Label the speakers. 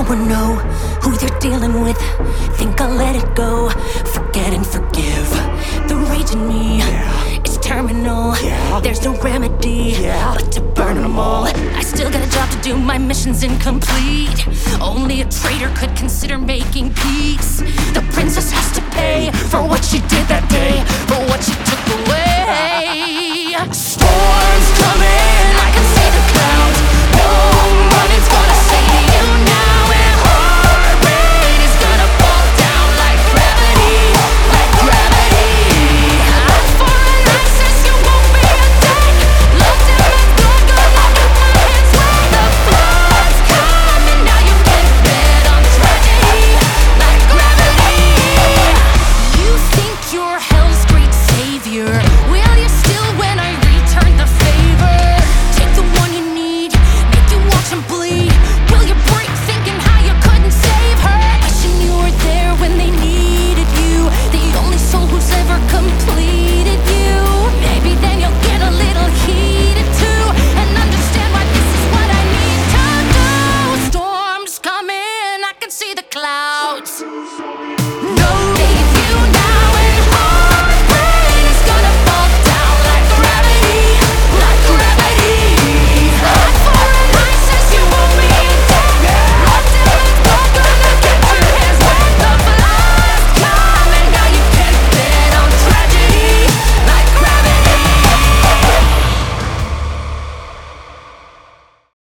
Speaker 1: one know who you're dealing with. Think I'll let it go, forget and forgive. The rage in me is terminal. There's no remedy but to burn them all. I still got a job to do, my mission's incomplete. Only a traitor could consider making peace. The princess has to pay for what she did that day, for what she took away. Storms coming.